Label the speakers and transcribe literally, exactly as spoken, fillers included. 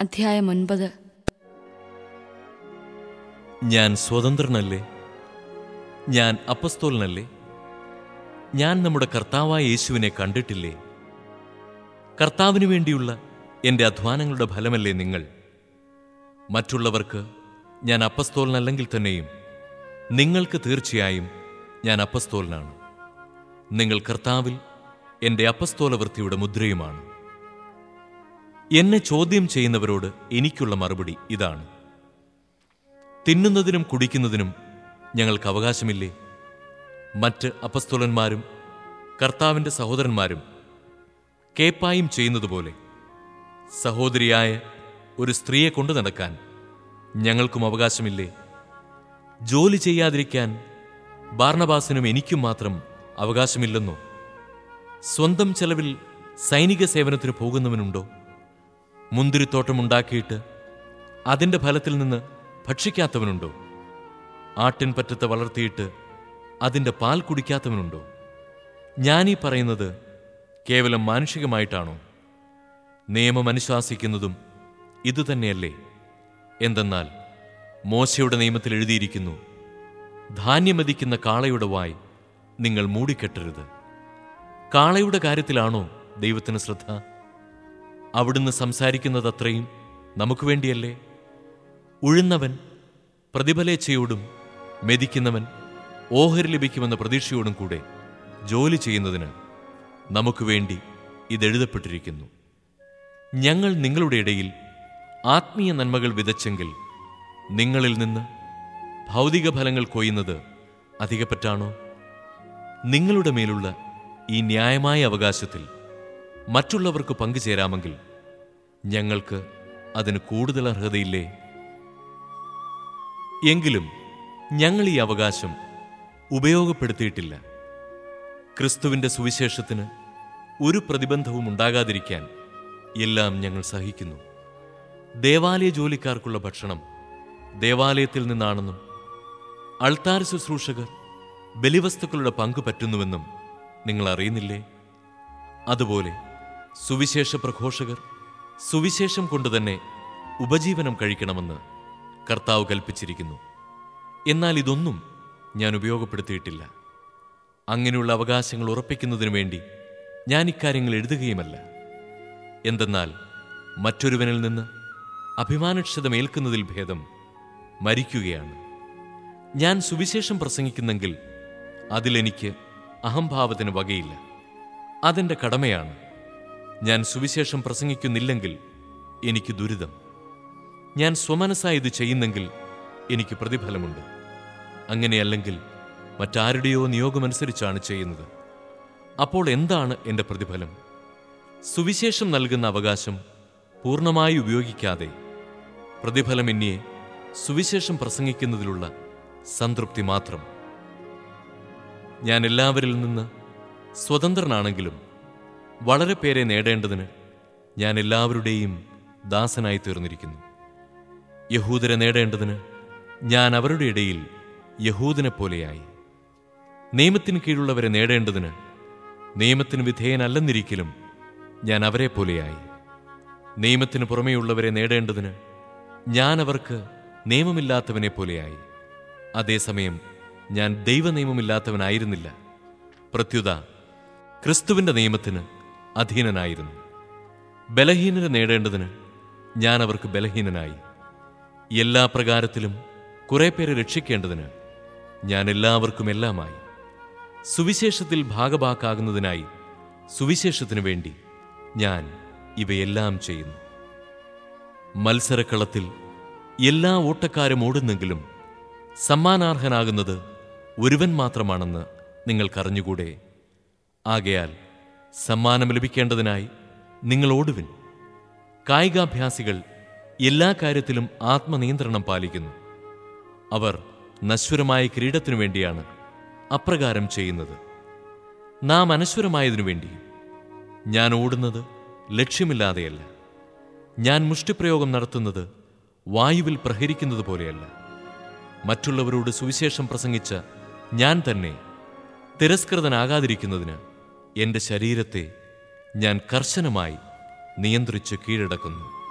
Speaker 1: അധ്യായം ഒൻപത്.
Speaker 2: ഞാൻ സ്വതന്ത്രനല്ലേ? ഞാൻ അപ്പസ്തോലനല്ലേ? ഞാൻ നമ്മുടെ കർത്താവായ യേശുവിനെ കണ്ടിട്ടില്ലേ? കർത്താവിനു വേണ്ടിയുള്ള എൻ്റെ അധ്വാനങ്ങളുടെ ഫലമല്ലേ നിങ്ങൾ? മറ്റുള്ളവർക്ക് ഞാൻ അപ്പസ്തോലനല്ലെങ്കിൽ തന്നെയും നിങ്ങൾക്ക് തീർച്ചയായും ഞാൻ അപ്പസ്തോലനാണ്. നിങ്ങൾ കർത്താവിൽ എൻ്റെ അപ്പസ്തോലവൃത്തിയുടെ മുദ്രയുമാണ്. എന്നെ ചോദ്യം ചെയ്യുന്നവരോട് എനിക്കുള്ള മറുപടി ഇതാണ്: തിന്നുന്നതിനും കുടിക്കുന്നതിനും ഞങ്ങൾക്ക് അവകാശമില്ലേ? മറ്റ് അപ്പസ്തോലന്മാരും കർത്താവിൻ്റെ സഹോദരന്മാരും കേപ്പായും ചെയ്യുന്നതുപോലെ സഹോദരിയായ ഒരു സ്ത്രീയെ കൊണ്ടു നടക്കാൻ ഞങ്ങൾക്കും അവകാശമില്ലേ? ജോലി ചെയ്യാതിരിക്കാൻ ബാർണബാസിനും എനിക്കും മാത്രം അവകാശമില്ലെന്നോ? സ്വന്തം ചെലവിൽ സൈനിക സേവനത്തിന് പോകുന്നവനുണ്ടോ? മുന്തിരിത്തോട്ടമുണ്ടാക്കിയിട്ട് അതിൻ്റെ ഫലത്തിൽ നിന്ന് ഭക്ഷിക്കാത്തവനുണ്ടോ? ആട്ടിൻപറ്റത്തെ വളർത്തിയിട്ട് അതിൻ്റെ പാൽ കുടിക്കാത്തവനുണ്ടോ? ഞാനീ പറയുന്നത് കേവലം മാനുഷികമായിട്ടാണോ? നിയമം അനുശാസിക്കുന്നതും ഇതുതന്നെയല്ലേ? എന്തെന്നാൽ മോശയുടെ നിയമത്തിൽ എഴുതിയിരിക്കുന്നു, ധാന്യമതിക്കുന്ന കാളയുടെ വായ് നിങ്ങൾ മൂടിക്കെട്ടരുത്. കാളയുടെ കാര്യത്തിലാണോ ദൈവത്തിന് ശ്രദ്ധ? അവിടുന്ന് സംസാരിക്കുന്നതത്രയും നമുക്ക് വേണ്ടിയല്ലേ? ഉഴുന്നവൻ പ്രതിഫലേച്ഛയോടും മെതിക്കുന്നവൻ ഓഹരി ലഭിക്കുമെന്ന പ്രതീക്ഷയോടും കൂടെ ജോലി ചെയ്യുന്നതിന് നമുക്ക് വേണ്ടി ഇതെഴുതപ്പെട്ടിരിക്കുന്നു. ഞങ്ങൾ നിങ്ങളുടെ ഇടയിൽ ആത്മീയ നന്മകൾ വിതച്ചെങ്കിൽ നിങ്ങളിൽ നിന്ന് ഭൗതിക ഫലങ്ങൾ കൊയ്യുന്നത് അധികപ്പറ്റാണോ? നിങ്ങളുടെ മേലുള്ള ഈ ന്യായമായ അവകാശത്തിൽ മറ്റുള്ളവർക്ക് പങ്കുചേരാമെങ്കിൽ ഞങ്ങൾക്ക് അതിന് കൂടുതൽ അർഹതയില്ലേ? എങ്കിലും ഞങ്ങൾ ഈ അവകാശം ഉപയോഗപ്പെടുത്തിയിട്ടില്ല. ക്രിസ്തുവിൻ്റെ സുവിശേഷത്തിന് ഒരു പ്രതിബന്ധവും ഉണ്ടാകാതിരിക്കാൻ എല്ലാം ഞങ്ങൾ സഹിക്കുന്നു. ദേവാലയ ജോലിക്കാർക്കുള്ള ഭക്ഷണം ദേവാലയത്തിൽ നിന്നാണെന്നും അൾത്താർ ശുശ്രൂഷകർ ബലിവസ്തുക്കളുടെ പങ്കു പറ്റുന്നുവെന്നും നിങ്ങൾ അറിയുന്നില്ലേ? അതുപോലെ സുവിശേഷ പ്രഘോഷകർ സുവിശേഷം കൊണ്ടുതന്നെ ഉപജീവനം കഴിക്കണമെന്ന് കർത്താവ് കൽപ്പിച്ചിരിക്കുന്നു. എന്നാൽ ഇതൊന്നും ഞാൻ ഉപയോഗപ്പെടുത്തിയിട്ടില്ല. അങ്ങനെയുള്ള അവകാശങ്ങൾ ഉറപ്പിക്കുന്നതിനു വേണ്ടി ഞാൻ ഇക്കാര്യങ്ങൾ എഴുതുകയുമല്ല. എന്തെന്നാൽ മറ്റൊരുവനിൽ നിന്ന് അഭിമാനക്ഷതമേൽക്കുന്നതിൽ ഭേദം മരിക്കുകയാണ്. ഞാൻ സുവിശേഷം പ്രസംഗിക്കുന്നെങ്കിൽ അതിലെനിക്ക് അഹംഭാവത്തിന് വകയില്ല. അതെൻ്റെ കടമയാണ്. ഞാൻ സുവിശേഷം പ്രസംഗിക്കുന്നില്ലെങ്കിൽ എനിക്ക് ദുരിതം. ഞാൻ സ്വമനസ്സായി ഇത് ചെയ്യുന്നെങ്കിൽ എനിക്ക് പ്രതിഫലമുണ്ട്. അങ്ങനെയല്ലെങ്കിൽ മറ്റാരുടെയോ നിയോഗമനുസരിച്ചാണ് ചെയ്യുന്നത്. അപ്പോൾ എന്താണ് എൻ്റെ പ്രതിഫലം? സുവിശേഷം നൽകുന്ന അവകാശം പൂർണ്ണമായി ഉപയോഗിക്കാതെ പ്രതിഫലം എന്നെ സുവിശേഷം പ്രസംഗിക്കുന്നതിലുള്ള സംതൃപ്തി മാത്രം. ഞാൻ എല്ലാവരിൽ നിന്ന് സ്വതന്ത്രനാണെങ്കിലും വളരെ പേരെ നേടേണ്ടതിന് ഞാൻ എല്ലാവരുടെയും ദാസനായി തീർന്നിരിക്കുന്നു. യഹൂദരെ നേടേണ്ടതിന് ഞാൻ അവരുടെ ഇടയിൽ യഹൂദനെ പോലെയായി. നിയമത്തിന് കീഴുള്ളവരെ നേടേണ്ടതിന് നിയമത്തിന് വിധേയനല്ലെന്നിരിക്കലും ഞാൻ അവരെ പോലെയായി. നിയമത്തിന് പുറമേയുള്ളവരെ നേടേണ്ടതിന് ഞാൻ അവർക്ക് നിയമമില്ലാത്തവനെ പോലെയായി. അതേസമയം ഞാൻ ദൈവനിയമമില്ലാത്തവനായിരുന്നില്ല. പ്രത്യുത ക്രിസ്തുവിൻ്റെ നിയമത്തിന് അധീനനായിരുന്നു. ബലഹീനരെ നേടേണ്ടതിന് ഞാൻ അവർക്ക് ബലഹീനനായി. എല്ലാ പ്രകാരത്തിലും കുറെ പേരെ രക്ഷിക്കേണ്ടതിന് ഞാൻ എല്ലാവർക്കും എല്ലാമായി. സുവിശേഷത്തിൽ ഭാഗഭാക്കാകുന്നതിനായി സുവിശേഷത്തിനു വേണ്ടി ഞാൻ ഇവയെല്ലാം ചെയ്യുന്നു. മത്സരക്കളത്തിൽ എല്ലാ ഓട്ടക്കാരും ഓടുന്നെങ്കിലും സമ്മാനാർഹനാകുന്നത് ഒരുവൻ മാത്രമാണെന്ന് നിങ്ങൾക്കറിഞ്ഞുകൂടെ? ആകയാൽ സമ്മാനം ലഭിക്കേണ്ടതിനായി നിങ്ങൾ ഓടുവിൻ. കായികാഭ്യാസികൾ എല്ലാ കാര്യത്തിലും ആത്മനിയന്ത്രണം പാലിക്കുന്നു. അവർ നശ്വരമായ കിരീടത്തിനു വേണ്ടിയാണ് അപ്രകാരം ചെയ്യുന്നത്. നാം അനശ്വരമായതിനു വേണ്ടിയും. ഞാൻ ഓടുന്നത് ലക്ഷ്യമില്ലാതെയല്ല. ഞാൻ മുഷ്ടിപ്രയോഗം നടത്തുന്നത് വായുവിൽ പ്രഹരിക്കുന്നത് പോലെയല്ല. മറ്റുള്ളവരോട് സുവിശേഷം പ്രസംഗിച്ച ഞാൻ തന്നെ തിരസ്കൃതനാകാതിരിക്കുന്നതിന് എൻ്റെ ശരീരത്തെ ഞാൻ കർശനമായി നിയന്ത്രിച്ച് കീഴടക്കുന്നു.